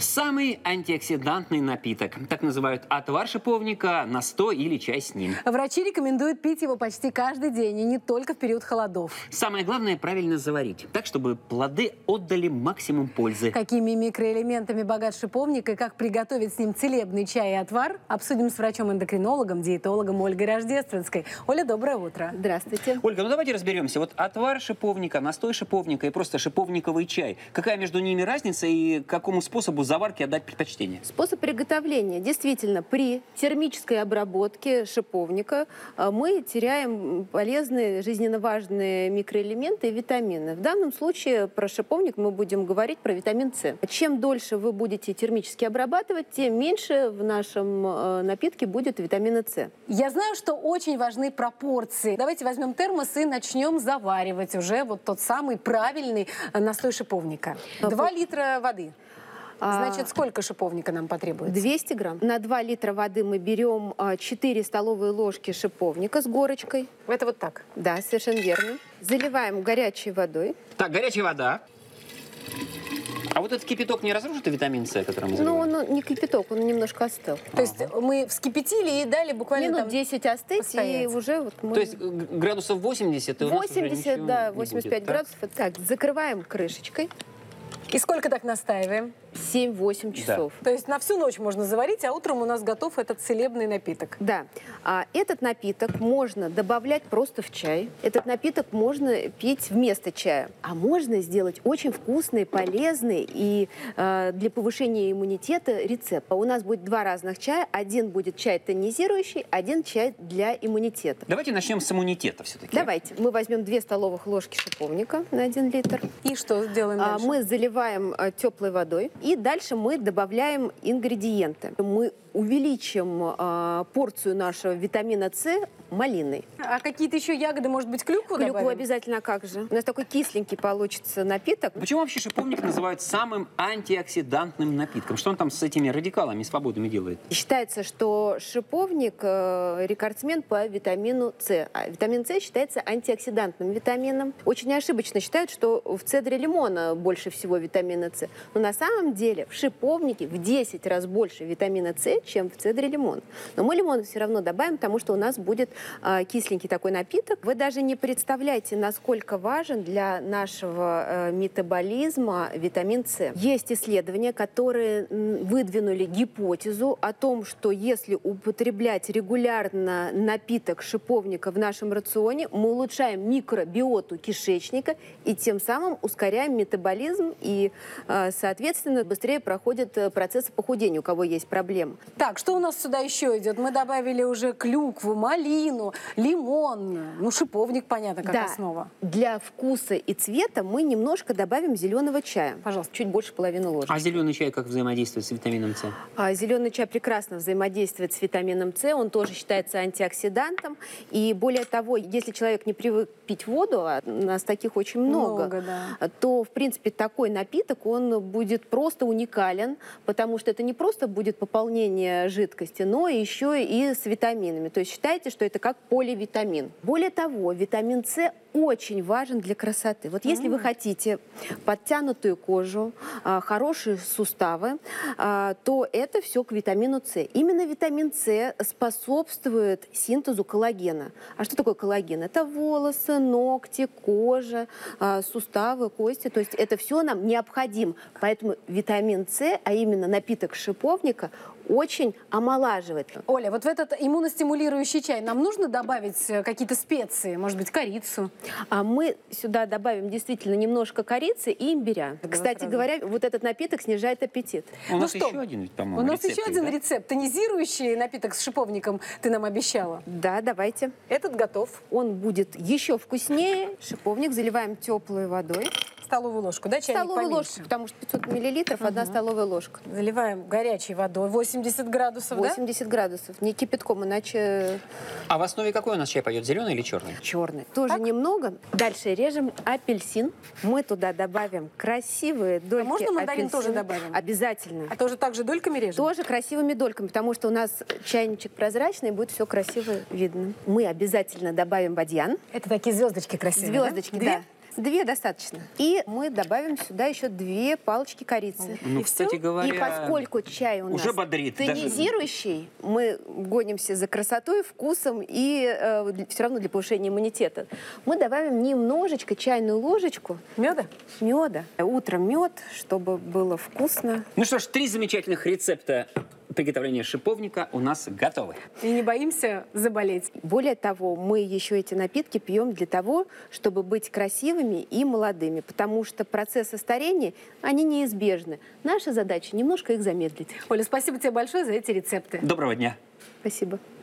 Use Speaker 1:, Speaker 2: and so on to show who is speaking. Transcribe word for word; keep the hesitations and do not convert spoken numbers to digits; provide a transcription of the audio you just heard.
Speaker 1: Самый антиоксидантный напиток. Так называют отвар шиповника, настой или чай с ним.
Speaker 2: Врачи рекомендуют пить его почти каждый день, и не только в период холодов.
Speaker 1: Самое главное – правильно заварить, так, чтобы плоды отдали максимум пользы.
Speaker 2: Какими микроэлементами богат шиповник и как приготовить с ним целебный чай и отвар, обсудим с врачом-эндокринологом, диетологом Ольгой Рождественской. Оля, доброе утро.
Speaker 3: Здравствуйте.
Speaker 1: Ольга, ну давайте разберемся. Вот отвар шиповника, настой шиповника и просто шиповниковый чай. Какая между ними разница и какому способу заварки отдать предпочтение?
Speaker 3: Способ приготовления. Действительно, при термической обработке шиповника мы теряем полезные, жизненно важные микроэлементы и витамины. В данном случае про шиповник мы будем говорить про витамин С. Чем дольше вы будете термически обрабатывать, тем меньше в нашем напитке будет витамина С.
Speaker 2: Я знаю, что очень важны пропорции. Давайте возьмем термос и начнем заваривать уже вот тот самый правильный настой шиповника. Два литра воды. Значит, сколько шиповника нам потребуется?
Speaker 3: двести грамм. На два литра воды мы берем четыре столовые ложки шиповника с горочкой.
Speaker 2: Это вот так?
Speaker 3: Да, совершенно верно. Заливаем горячей водой.
Speaker 1: Так, горячая вода. А вот этот кипяток не разрушит витамин С, который мы заливаем?
Speaker 3: Ну, он не кипяток, он немножко остыл.
Speaker 2: То есть мы вскипятили и дали буквально
Speaker 3: минут
Speaker 2: там
Speaker 3: десять остыть,
Speaker 2: постоять.
Speaker 3: И уже вот мы...
Speaker 1: То есть градусов восемьдесят? И у нас уже
Speaker 3: восемьдесят,
Speaker 1: ничего
Speaker 3: да,
Speaker 1: не
Speaker 3: восемьдесят
Speaker 1: будет,
Speaker 3: пять
Speaker 1: так?
Speaker 3: градусов. Так, закрываем крышечкой.
Speaker 2: И сколько так настаиваем?
Speaker 3: семь-восемь часов.
Speaker 2: То есть на всю ночь можно заварить, а утром у нас готов этот целебный напиток.
Speaker 3: Да. А этот напиток можно добавлять просто в чай. Этот напиток можно пить вместо чая. А можно сделать очень вкусный, полезный и э, для повышения иммунитета рецепт. У нас будет два разных чая. Один будет чай тонизирующий, один чай для иммунитета.
Speaker 1: Давайте начнем с иммунитета все-таки.
Speaker 3: Давайте. Мы возьмем две столовых ложки шиповника на один литр.
Speaker 2: И что сделаем
Speaker 3: А,
Speaker 2: дальше?
Speaker 3: мы заливаем а, теплой водой. И дальше мы добавляем ингредиенты. Мы увеличим а, порцию нашего витамина С малиной.
Speaker 2: А какие-то еще ягоды, может быть, клюкву
Speaker 3: Клюкву
Speaker 2: добавим?
Speaker 3: обязательно, а как же? У нас такой кисленький получится напиток.
Speaker 1: Почему вообще шиповник называют самым антиоксидантным напитком? Что он там с этими радикалами свободными делает?
Speaker 3: Считается, что шиповник э, рекордсмен по витамину С. А витамин С считается антиоксидантным витамином. Очень ошибочно считают, что в цедре лимона больше всего витамина С. Но на самом деле в шиповнике в десять раз больше витамина С, чем в цедре лимона. Но мы лимон все равно добавим, потому что у нас будет э, кисленький такой напиток. Вы даже не представляете, насколько важен для нашего э, метаболизма витамин С. Есть исследования, которые м, выдвинули гипотезу о том, что если употреблять регулярно напиток шиповника в нашем рационе, мы улучшаем микробиоту кишечника и тем самым ускоряем метаболизм и, э, соответственно, быстрее проходит процесс похудения, у кого есть проблемы.
Speaker 2: Так, что у нас сюда еще идет? Мы добавили уже клюкву, малину, лимон, ну, шиповник, понятно, как
Speaker 3: Да.
Speaker 2: основа.
Speaker 3: Для вкуса и цвета мы немножко добавим зеленого чая.
Speaker 2: Пожалуйста.
Speaker 3: Чуть больше половины ложки.
Speaker 1: А зеленый чай как взаимодействует с витамином С?
Speaker 3: А, Зеленый чай прекрасно взаимодействует с витамином С, он тоже считается антиоксидантом. И более того, если человек не привык пить воду, а у нас таких очень много,
Speaker 2: Много, да.
Speaker 3: то, в принципе, такой напиток, он будет просто уникален, потому что это не просто будет пополнение жидкости, но еще и с витаминами. То есть считайте, что это как поливитамин. Более того, витамин С очень важен для красоты. Вот если вы хотите подтянутую кожу, а, хорошие суставы, а, то это все к витамину С. Именно витамин С способствует синтезу коллагена. А что такое коллаген? Это волосы, ногти, кожа, а, суставы, кости. То есть это все нам необходимо. Поэтому витамин С, а именно напиток шиповника, очень омолаживает.
Speaker 2: Оля, вот в этот иммуностимулирующий чай нам нужно добавить э, какие-то специи, может быть, корицу?
Speaker 3: А мы сюда добавим действительно немножко корицы и имбиря.
Speaker 2: Тогда
Speaker 3: Кстати
Speaker 2: сразу.
Speaker 3: говоря, вот этот напиток снижает аппетит.
Speaker 1: У нас
Speaker 2: что,
Speaker 1: еще один, ведь,
Speaker 2: У
Speaker 1: по-моему,
Speaker 2: нас
Speaker 1: рецепт
Speaker 2: еще
Speaker 1: есть,
Speaker 2: один
Speaker 1: да?
Speaker 2: рецепт. Тонизирующий напиток с шиповником ты нам обещала.
Speaker 3: Да, давайте.
Speaker 2: Этот готов.
Speaker 3: Он будет еще вкуснее. Шиповник заливаем теплой водой.
Speaker 2: Столовую ложку, да, чайник
Speaker 3: Столовую
Speaker 2: поменьше?
Speaker 3: ложку, потому что пятьсот миллилитров, одна столовая ложка.
Speaker 2: Заливаем горячей водой, восемьдесят градусов, да?
Speaker 3: восемьдесят градусов, не кипятком, иначе
Speaker 1: А в основе какой у нас чай пойдет? Зеленый или черный?
Speaker 3: черный. Тоже немного. Дальше режем апельсин. Мы туда добавим красивые дольки
Speaker 2: можно мандарин
Speaker 3: апельсина.
Speaker 2: тоже добавим?
Speaker 3: Обязательно.
Speaker 2: А тоже так же дольками режем?
Speaker 3: Тоже красивыми дольками, потому что у нас чайничек прозрачный, будет все красиво видно. Мы обязательно добавим бадьян.
Speaker 2: Это такие звездочки красивые,
Speaker 3: Звездочки,
Speaker 2: Две?
Speaker 3: да. Две достаточно. И мы добавим сюда еще две палочки корицы.
Speaker 1: Ну,
Speaker 2: И
Speaker 1: кстати
Speaker 2: всё?
Speaker 1: говоря...
Speaker 3: И поскольку чай у
Speaker 1: уже
Speaker 3: нас
Speaker 1: бодрит, даже-
Speaker 3: тонизирующий, мы гонимся за красотой, вкусом и э, все равно для повышения иммунитета, мы добавим немножечко, чайную ложечку
Speaker 2: Меда?
Speaker 3: меда. Утром мед, чтобы было вкусно.
Speaker 1: Ну что ж, три замечательных рецепта приготовления шиповника у нас готовы.
Speaker 2: И не боимся заболеть.
Speaker 3: Более того, мы еще эти напитки пьем для того, чтобы быть красивыми и молодыми, потому что процессы старения, они неизбежны. Наша задача немножко их замедлить.
Speaker 2: Оля, спасибо тебе большое за эти рецепты.
Speaker 1: Доброго дня.
Speaker 3: Спасибо.